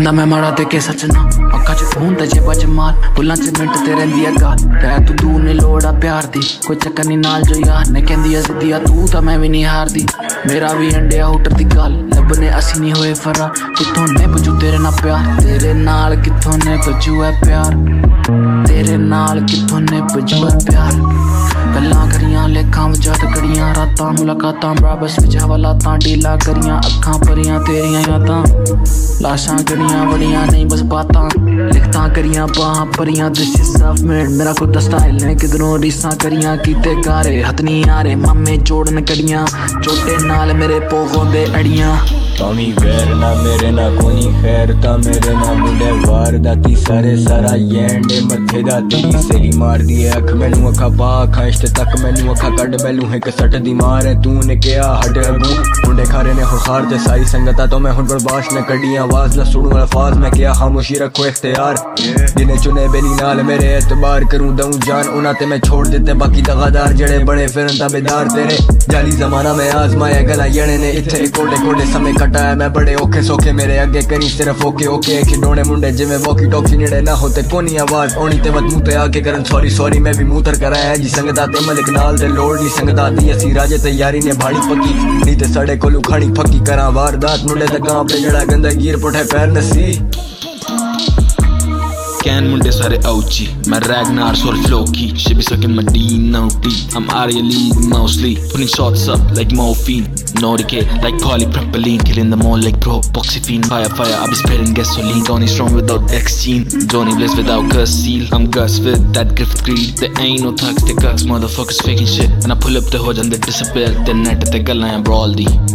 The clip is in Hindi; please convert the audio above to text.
बंदा मैं माड़ा ते के सचना अखा च खून ते जेबा च माल बुल्लां च मिंट ते रहिंदी है गाल ते तू दूर ने लोड़ आ प्यार दी कोई चक्कर नहीं नाल जो यार ने कहंदी है जिद्दिया तू तां मैं भी नहीं हारदी मेरा भी अंडिया हुटर दी गल लबने असी नहीं होए फरार कित्थों ने बजू तेरे नाल प्यार तेरे नाल कित्थों ने बजू है प्यार तेरे नाल कित्थों ने बजू है प्यार गल्लां करियां लेखां वजात कड़ियां रातां मुलाकातां बराबर विचा लातां डीलां करियां अखां भरियां तेरियां यादां लाशां गड़ियां बड़ियां नहीं बस बातां लिखतां करियां बाहां भरियां दिस इज सफ मेड मेरा खुद दा स्टाइल ने किधरों रीसां करियां कीते गारे हथ नहीं आरे मामे जोड़न कड़ियां चोटे नाल मेरे पोगों दे अड़ियां तामी वैर ना मेरे ना कोनी खैर ता मेरे ना मुंडे वार दाती सारे सारा येंडे मथे दा तेरी सेरी मार दी अख मैनू अखा पा अखा इश्ते तक मैनू अखा कड मैनू एक सट दी मार है तू ने क्या हट अगू मुंडे खारे ने खुखार दे सारी संगता तो मैं हुन बर्बाश न कड़ी आवाज न सुनू अल्फाज मैं क्या खामोशी रखो इख्तियार जिन्हें चुने बेली नाल मेरे एतबार करूं दऊं जान उना ते मैं छोड़ देते बाकी दगादार जड़े बड़े फिरन ताबेदार तेरे जाली जमाना में आजमाया गला यणे ने इथे कोडे कोडे समय कटाया मैं बड़े औखे सौखे मेरे अगे करी सिर्फ ओके ओके खिडौने मुंडे जिवें वॉकी टॉकी नेड़े ना होते कोनी आवाज ओनी ते वत मुंह ते आके करन सॉरी सॉरी मैं भी मुंह तर कराया जी संगदा ते मलिक नाल ते लोड़ नी संगदा दी असी राजे ते यारी ने भाड़ी पक्की नी ते साडे कोलू खानी फक्की करा वारदात मुंडे ते गां पे जड़ा गंदा गिर पुठे पैर नसी Can munde sare ouchi my Ragnar sort of flow key she be sucking my D naughty I'm out of your league mostly putting shots up like morphine Nordic like polypropylene killing them all like propoxyphene fire I be spreading gasoline Johnny strong without X gene Johnny Blaze without Gus Seal I'm Gus with that Griffith greed there ain't no thugs they cucks motherfuckers faking shit and I pull up the hood and they disappear then net te gallan brawl di